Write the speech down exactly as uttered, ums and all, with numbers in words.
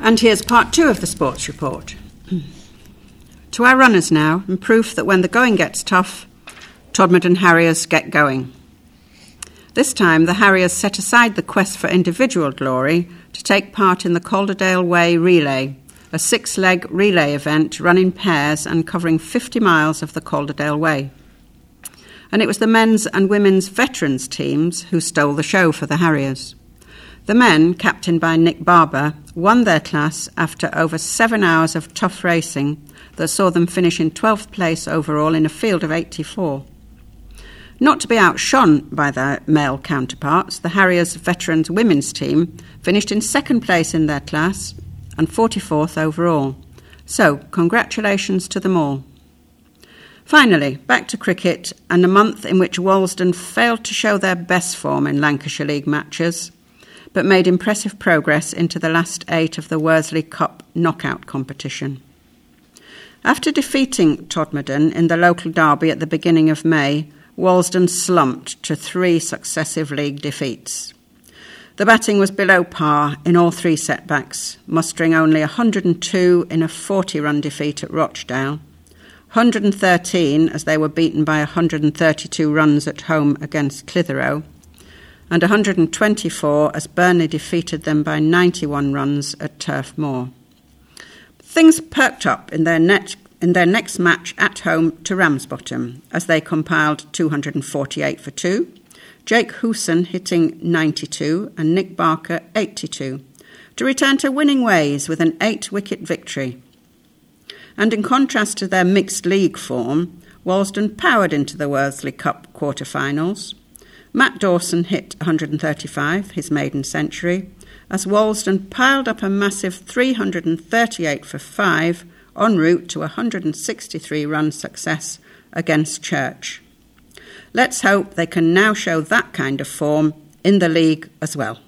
And here's part two of the sports report. To our runners now, and proof that when the going gets tough, Todmorden Harriers get going. This time, the Harriers set aside the quest for individual glory to take part in the Calderdale Way Relay, a six-leg relay event run in pairs and covering fifty miles of the Calderdale Way. And it was the men's and women's veterans teams who stole the show for the Harriers. The men, captained by Nick Barber, won their class after over seven hours of tough racing that saw them finish in twelfth place overall in a field of eighty-four. Not to be outshone by their male counterparts, the Harriers veterans women's team finished in second place in their class and forty-fourth overall. So, congratulations to them all. Finally, back to cricket and a month in which Walsden failed to show their best form in Lancashire League matches, but made impressive progress into the last eight of the Worsley Cup knockout competition. After defeating Todmorden in the local derby at the beginning of May, Walsden slumped to three successive league defeats. The batting was below par in all three setbacks, mustering only one hundred two in a forty-run defeat at Rochdale, one hundred thirteen as they were beaten by one hundred thirty-two runs at home against Clitheroe, and one hundred twenty-four as Burnley defeated them by ninety-one runs at Turf Moor. Things perked up in their net in their next match at home to Ramsbottom, as they compiled two hundred forty-eight for two, Jake Hooson hitting ninety-two and Nick Barker eighty-two, to return to winning ways with an eight-wicket victory. And in contrast to their mixed league form, Walsden powered into the Worsley Cup quarter-finals. Matt Dawson hit one hundred thirty-five, his maiden century, as Walsden piled up a massive three hundred thirty-eight for five, en route to a one hundred sixty-three run success against Church. Let's hope they can now show that kind of form in the league as well.